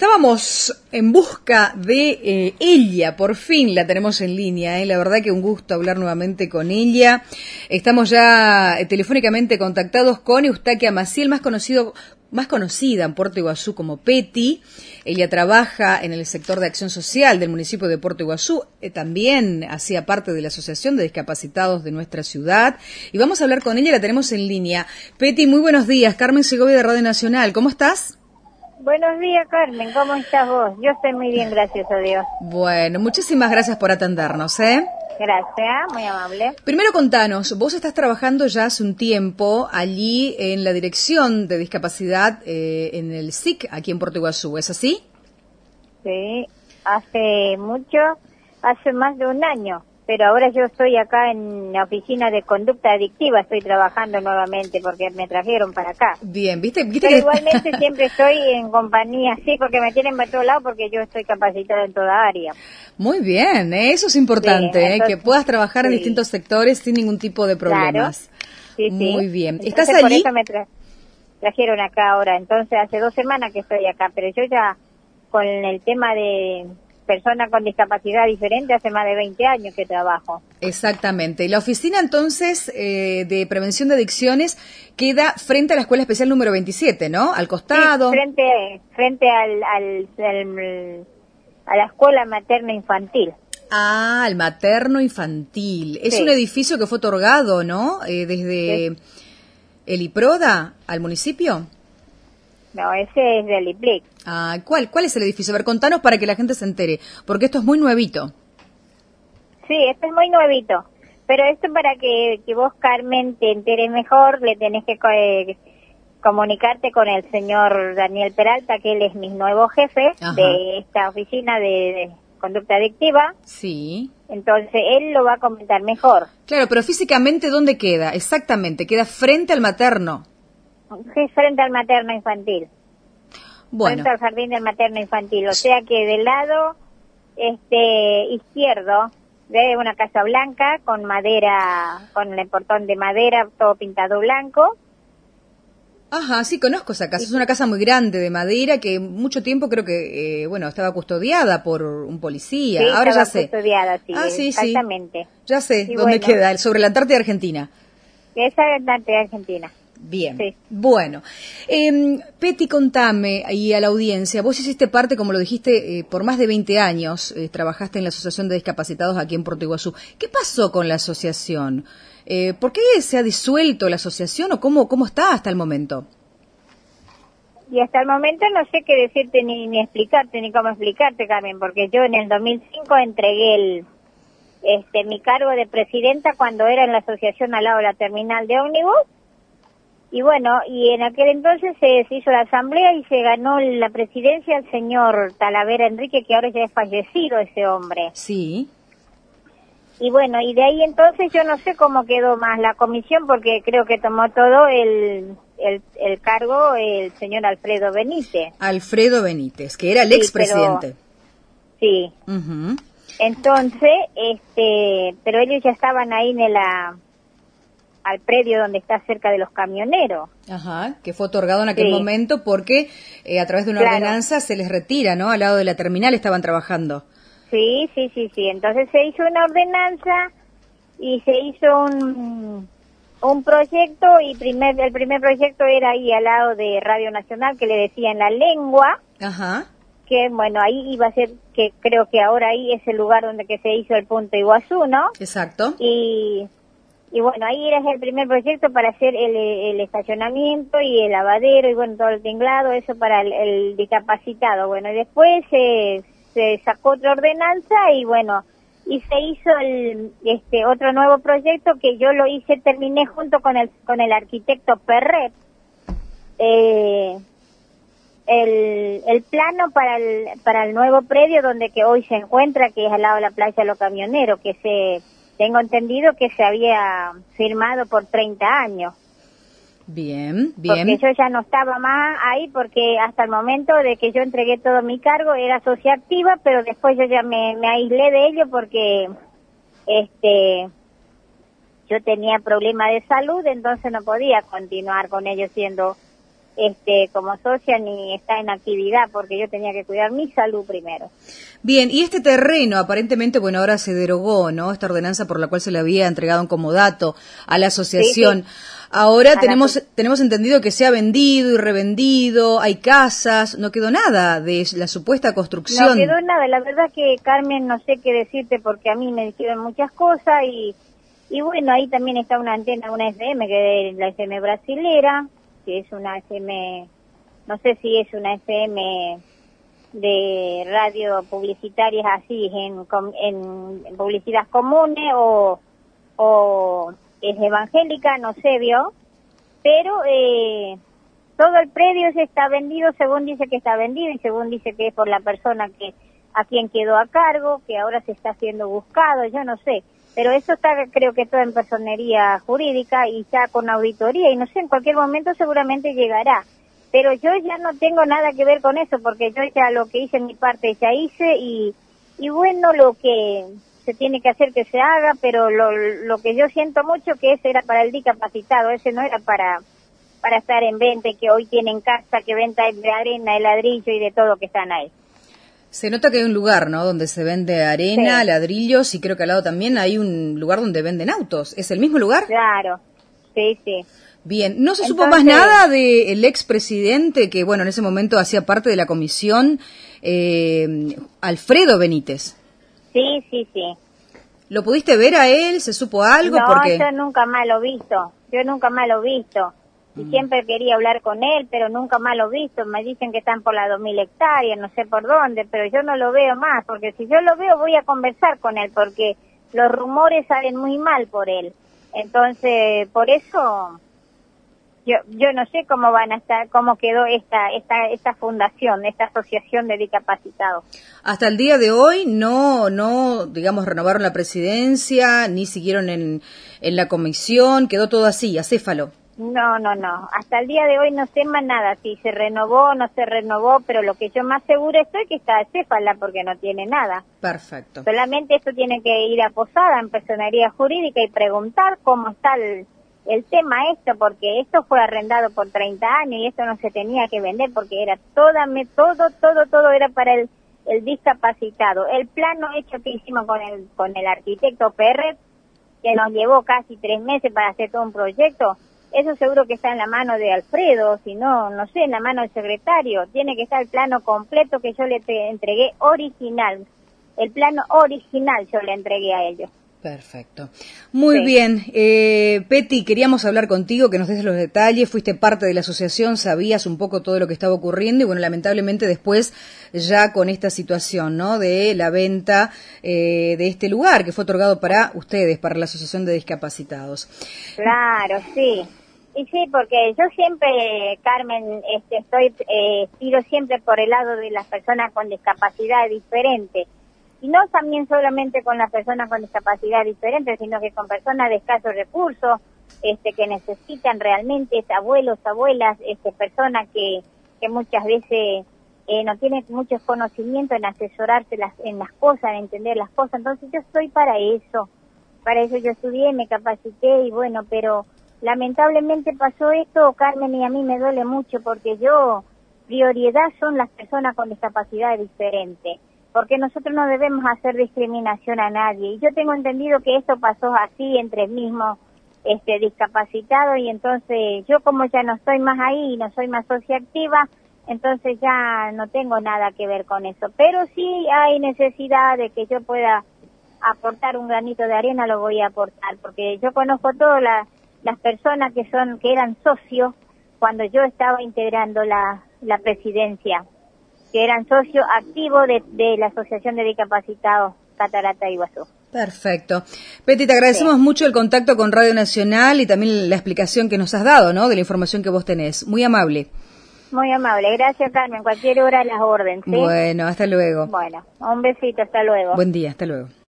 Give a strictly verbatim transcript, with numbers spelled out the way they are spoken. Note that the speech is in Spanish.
Estábamos en busca de eh, ella, por fin la tenemos en línea, ¿eh? La verdad que un gusto hablar nuevamente con ella. Estamos ya eh, telefónicamente contactados con Eustaquia Maciel, más conocido, más conocida en Puerto Iguazú como Peti. Ella trabaja en el sector de acción social del municipio de Puerto Iguazú, eh, también hacía parte de la Asociación de Discapacitados de nuestra ciudad. Y vamos a hablar con ella, la tenemos en línea. Peti, muy buenos días. Carmen Segovia de Radio Nacional, ¿cómo estás? Buenos días, Carmen. ¿Cómo estás vos? Yo estoy muy bien, gracias a Dios. Bueno, muchísimas gracias por atendernos, ¿eh? Gracias, muy amable. Primero contanos, vos estás trabajando ya hace un tiempo allí en la Dirección de Discapacidad eh, en el S I C, aquí en Puerto Iguazú, ¿es así? Sí, hace mucho, hace más de un año. Pero ahora yo estoy acá en la oficina de conducta adictiva, estoy trabajando nuevamente porque me trajeron para acá. Bien, ¿viste? ¿Viste Pero que... igualmente siempre estoy en compañía, sí, porque me tienen para todos lados porque yo estoy capacitada en toda área. Muy bien, ¿eh? Eso es importante, Sí, ¿eh? entonces, Que puedas trabajar en sí. distintos sectores sin ningún tipo de problemas. Claro, sí, sí. Muy bien. Entonces, ¿Estás allí? por eso me tra trajeron acá ahora, entonces hace dos semanas que estoy acá, pero yo ya con el tema de personas con discapacidad diferente hace más de veinte años que trabajo. Exactamente. Y la oficina entonces eh, de prevención de adicciones queda frente a la Escuela Especial número veintisiete, ¿no? Al costado. Sí, frente frente al, al, al a la escuela materna infantil. Ah, al materno infantil. Es Sí. un edificio que fue otorgado, ¿no? Eh, desde Sí. el IPRODA al municipio. No, ese es del I P L I C. Ah, ¿cuál, ¿cuál es el edificio? A ver, contanos para que la gente se entere, porque esto es muy nuevito. Sí, este es muy nuevito. Pero esto para que, que vos, Carmen, te enteres mejor, le tenés que eh, comunicarte con el señor Daniel Peralta, que él es mi nuevo jefe Ajá. de esta oficina de, de conducta adictiva. Sí. Entonces, él lo va a comentar mejor. Claro, pero físicamente, ¿dónde queda? Exactamente, queda frente al materno. Sí, frente al materno infantil. Bueno. Frente al jardín del materno infantil. O sea que del lado este izquierdo de una casa blanca con madera, con el portón de madera, todo pintado blanco. Ajá, sí, conozco esa casa. Es una casa muy grande de madera que mucho tiempo creo que, eh, bueno, estaba custodiada por un policía. Sí, Ahora estaba ya sé. custodiada, sí, Ah, sí, exactamente. sí. Ya sé Y dónde bueno, queda, sobre la Antártida Argentina. esa es la de Argentina. Bien, Sí. Bueno. Eh, Peti, contame, y a la audiencia, vos hiciste parte, como lo dijiste, eh, por más de veinte años, eh, trabajaste en la Asociación de Discapacitados aquí en Puerto Iguazú. ¿Qué pasó con la asociación? Eh, ¿Por qué se ha disuelto la asociación o cómo, cómo está hasta el momento? Y hasta el momento no sé qué decirte ni, ni explicarte, ni cómo explicarte, Carmen, porque yo en el dos mil cinco entregué el, este, mi cargo de presidenta cuando era en la asociación al lado de la terminal de ómnibus. Y bueno, y en aquel entonces se, se hizo la asamblea y se ganó la presidencia el señor Talavera Enrique, que ahora ya es fallecido ese hombre. Sí. Y bueno, y de ahí entonces yo no sé cómo quedó más la comisión, porque creo que tomó todo el, el, el cargo el señor Alfredo Benítez. Alfredo Benítez, que era el Sí, expresidente. pero- Sí. Uh-huh. Entonces, este, pero ellos ya estaban ahí en la, al predio donde está cerca de los camioneros. Ajá, que fue otorgado en aquel Sí. momento porque eh, a través de una Claro. ordenanza se les retira, ¿no? Al lado de la terminal estaban trabajando. Sí, sí, sí, sí. Entonces se hizo una ordenanza y se hizo un, un proyecto y primer, el primer proyecto era ahí al lado de Radio Nacional, que le decían La Lengua, Ajá. que bueno, ahí iba a ser, que creo que ahora ahí es el lugar donde que se hizo el Punto Iguazú, ¿no? Exacto. Y, y bueno, ahí era el primer proyecto para hacer el, el estacionamiento y el lavadero y bueno, todo el tinglado, eso para el, el discapacitado. Bueno, y después se, se sacó otra ordenanza y bueno, y se hizo el, este otro nuevo proyecto que yo lo hice, terminé junto con el, con el arquitecto Perret, eh, el, el plano para el, para el nuevo predio donde que hoy se encuentra, que es al lado de la playa de los camioneros, que se, tengo entendido que se había firmado por treinta años. Bien, bien. Porque yo ya no estaba más ahí, porque hasta el momento de que yo entregué todo mi cargo era asociativa, pero después yo ya me, me aislé de ello porque este yo tenía problemas de salud, entonces no podía continuar con ello siendo este, como socia ni está en actividad, porque yo tenía que cuidar mi salud primero. Bien, y este terreno, aparentemente, bueno, ahora se derogó, ¿no? Esta ordenanza por la cual se le había entregado un comodato a la asociación. Sí, sí. Ahora a tenemos la... tenemos entendido que se ha vendido y revendido, hay casas, no quedó nada de la supuesta construcción. No quedó nada, la verdad que, Carmen, no sé qué decirte porque a mí me dijeron muchas cosas y, y bueno, ahí también está una antena, una F M, que es la F M brasilera, que es una F M, no sé si es una F M de radio publicitarias así, en, en publicidad comunes o, o es evangélica, no sé, vio, pero eh, todo el predio se está vendido, según dice que está vendido y según dice que es por la persona que a quien quedó a cargo, que ahora se está siendo buscado, yo no sé. Pero eso está, creo que todo en personería jurídica y ya con auditoría y no sé, en cualquier momento seguramente llegará. Pero yo ya no tengo nada que ver con eso porque yo ya lo que hice en mi parte ya hice y, y bueno, lo que se tiene que hacer que se haga, pero lo, lo que yo siento mucho que ese era para el discapacitado, ese no era para, para estar en venta y que hoy tienen casa, que venta de arena, de ladrillo y de todo que están ahí. Se nota que hay un lugar, ¿no?, donde se vende arena, sí, ladrillos, y creo que al lado también hay un lugar donde venden autos. ¿Es el mismo lugar? Claro, sí, sí. Bien, ¿no se Entonces, supo más nada del expresidente que, bueno, en ese momento hacía parte de la comisión, eh, Alfredo Benítez? Sí, sí, sí. ¿Lo pudiste ver a él? ¿Se supo algo? No, Porque... yo nunca más lo he visto, yo nunca más lo he visto. Y siempre quería hablar con él, pero nunca más lo he visto. Me dicen que están por las dos mil hectáreas, no sé por dónde, pero yo no lo veo más, porque si yo lo veo voy a conversar con él, porque los rumores salen muy mal por él. Entonces, por eso, yo yo no sé cómo van a estar, cómo quedó esta esta esta fundación, esta asociación de discapacitados. Hasta el día de hoy no, no, digamos, renovaron la presidencia, ni siguieron en, en la comisión, quedó todo así, acéfalo. No, no, no. Hasta el día de hoy no sé más nada, si se renovó o no se renovó, pero lo que yo más segura estoy que está acéfala porque no tiene nada. Perfecto. Solamente esto tiene que ir a posada en personería jurídica y preguntar cómo está el, el tema esto, porque esto fue arrendado por treinta años y esto no se tenía que vender porque era toda, todo, todo, todo era para el, el discapacitado. El plano hecho que hicimos con el, con el arquitecto Pérez, que nos llevó casi tres meses para hacer todo un proyecto, eso seguro que está en la mano de Alfredo, si no, no sé, en la mano del secretario. Tiene que estar el plano completo que yo le entregué original. El plano original yo le entregué a ellos. Perfecto. Muy sí. bien. Eh, Peti, queríamos hablar contigo, que nos des los detalles. Fuiste parte de la asociación, sabías un poco todo lo que estaba ocurriendo y, bueno, lamentablemente después ya con esta situación, ¿no?, de la venta eh, de este lugar que fue otorgado para ustedes, para la Asociación de Discapacitados. Claro, sí. Y sí, porque yo siempre, Carmen, este, estoy, eh, tiro siempre por el lado de las personas con discapacidad diferente. Y no también solamente con las personas con discapacidad diferente, sino que con personas de escasos recursos, este, que necesitan realmente, abuelos, abuelas, este, personas que, que muchas veces eh, no tienen muchos conocimientos en asesorarse las, en las cosas, en entender las cosas. Entonces yo estoy para eso, para eso yo estudié, me capacité y bueno, pero lamentablemente pasó esto, Carmen, y a mí me duele mucho porque yo, prioridad son las personas con discapacidad diferente. Porque nosotros no debemos hacer discriminación a nadie. Y yo tengo entendido que esto pasó así entre mismos este, discapacitados y entonces yo como ya no estoy más ahí y no soy más socia activa, entonces ya no tengo nada que ver con eso. Pero sí hay necesidad de que yo pueda aportar un granito de arena, lo voy a aportar, porque yo conozco todas la, las personas que son que eran socios cuando yo estaba integrando la, la presidencia, que eran socios activos de, de la Asociación de Discapacitados Catarata Iguazú. Perfecto. Peti, te agradecemos sí. mucho el contacto con Radio Nacional y también la explicación que nos has dado, ¿no?, de la información que vos tenés. Muy amable. Muy amable. Gracias, Carmen. Cualquier hora las órdenes, ¿sí? Bueno, hasta luego. Bueno, un besito. Hasta luego. Buen día. Hasta luego.